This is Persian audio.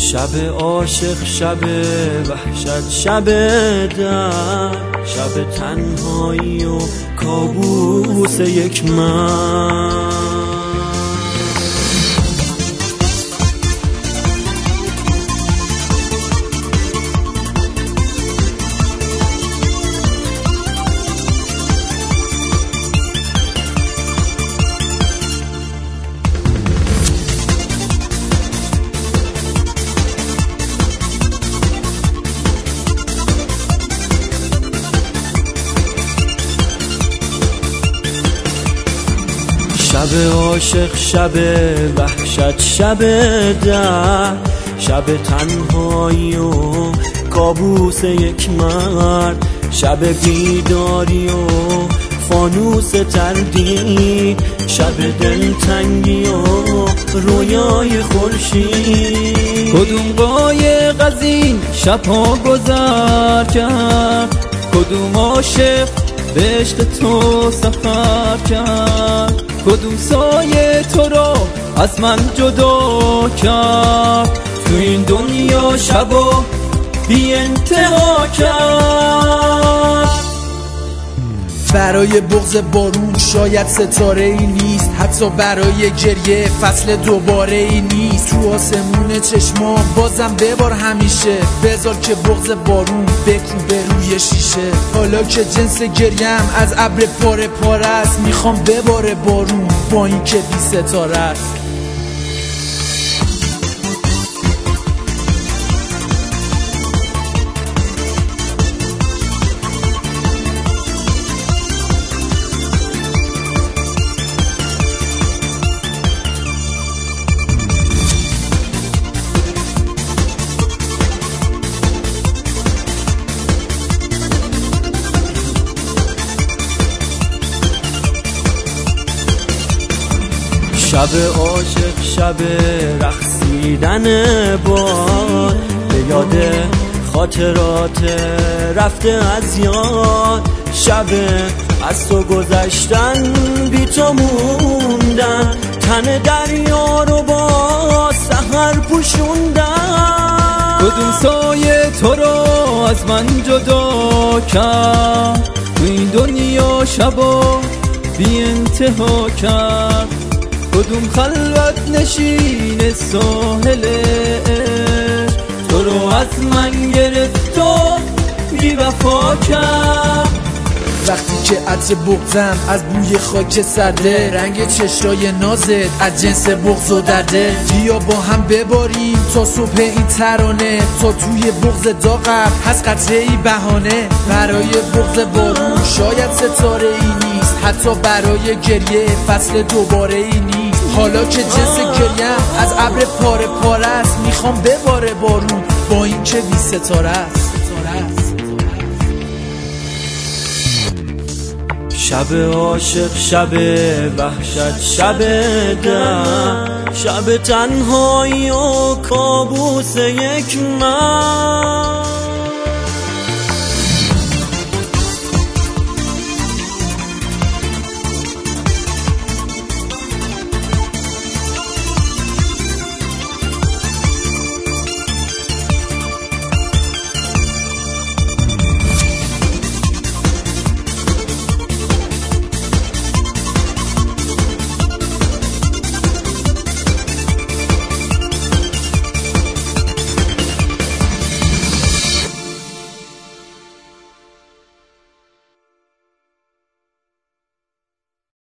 شب عاشق، شب وحشت، شب درد، شب تنهایی و کابوس یک مرد. شب عاشق، شب وحشت، شب درد، شب تنهایی و کابوس یک مرد، شب بیداری و فانوس تردید، شب دلتنگی و رویای خورشید. کدوم قایق از این شب‌ها گذر کرد، کدوم عاشق به عشق تو سفر کرد، کدوم سایه تو را از من جدا کرد، تو این دنیا شبا بی انتها کرد. برای بغض بارون شاید ستاره ای نیست، حتی برای گریه فصل دوباره ای نیست. تو آسمون چشمام بازم ببار همیشه، بذار که بغض بارون بکوبه روی شیشه. حالا که جنس گریم از ابر پاره پاره است، میخوام بباره بارون با این که بی ستاره است. شب عاشق، شب رقصیدن باد، به یاد خاطرات رفته از یاد. شب از تو گذشتن، بی تو موندن، تن دریا رو با سحر پوشوندن. کدوم سایه تو را از من جدا کرد، تو این دنیا شبا بی انتها کرد، کدوم خلوت نشین ساحل عشق تو رو از من گرفت و بی وفا کرد. وقتی که عطر بغضم از بوی خاک سرده، رنگ چشای نازت از جنس بغض و درده. بیا با هم بباریم تا صبح این ترانه، تا توی بغض داغم هست قطره ای بهانه. برای بغض بارون شاید ستاره ای نیست، حتی برای گریه فصل دوباره ای نیست. حالا که جنس گریم از ابر پاره پاره است، میخوام بباره بارون با این که بی ستاره است. شب عاشق، شب وحشت، شب درد، شب تنهایی و کابوس یک مرد.